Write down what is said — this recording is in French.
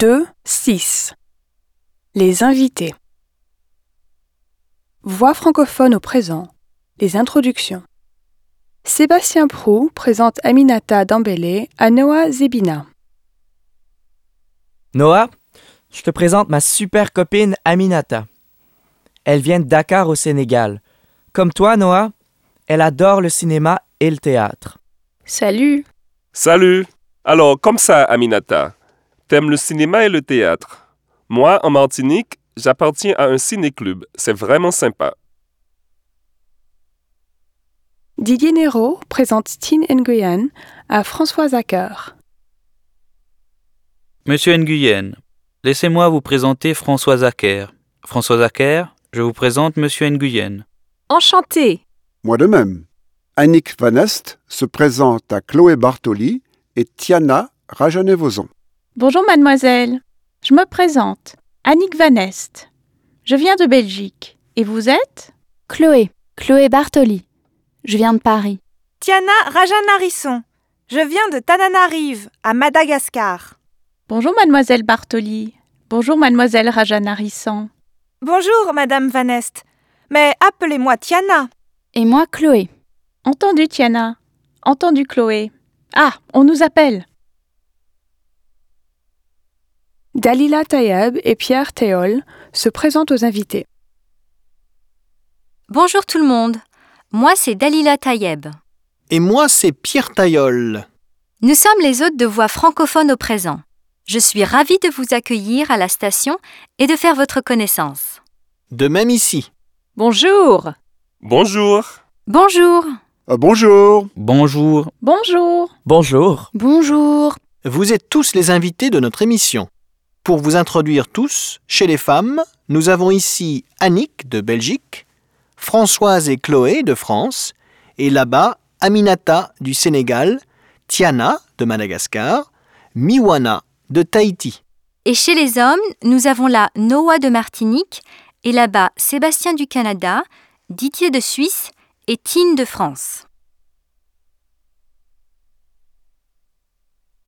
2.6 Les invités. Voix francophone au présent. Les introductions. Sébastien Prou présente Aminata Dembélé à Noah Zebina. Noah, je te présente ma super copine Aminata. Elle vient de Dakar au Sénégal. Comme toi, Noah, elle adore le cinéma et le théâtre. Salut. Salut! Alors, comme ça, Aminata, t'aimes le cinéma et le théâtre. Moi, en Martinique, j'appartiens à un ciné-club. C'est vraiment sympa. Didier Néraud présente Tine Nguyen à François Zacker. Monsieur Nguyen, laissez-moi vous présenter François Zacker. François Zacker, je vous présente Monsieur Nguyen. Enchanté. Moi de même. Annick Van Est se présente à Chloé Bartoli et Tiana Rajanevoson. Bonjour mademoiselle, je me présente, Annick Van Est. Je viens de Belgique. Et vous êtes ? Chloé Bartoli. Je viens de Paris. Tiana Rajanarisson. Je viens de Tananarive, à Madagascar. Bonjour mademoiselle Bartoli. Bonjour mademoiselle Rajanarisson. Bonjour madame Van Est. Mais appelez-moi Tiana. Et moi Chloé. Entendu Tiana. Entendu Chloé. Ah, on nous appelle. Dalila Tayeb et Pierre Théol se présentent aux invités. Bonjour tout le monde, moi c'est Dalila Tayeb. Et moi c'est Pierre Taillol. Nous sommes les hôtes de Voix francophone au présent. Je suis ravie de vous accueillir à la station et de faire votre connaissance. De même ici. Bonjour. Bonjour! Bonjour. Bonjour. Bonjour. Bonjour. Bonjour. Bonjour. Vous êtes tous les invités de notre émission. Pour vous introduire tous, chez les femmes, nous avons ici Annick de Belgique, Françoise et Chloé de France, et là-bas, Aminata du Sénégal, Tiana de Madagascar, Miwana de Tahiti. Et chez les hommes, nous avons là Noah de Martinique, et là-bas Sébastien du Canada, Didier de Suisse et Tine de France.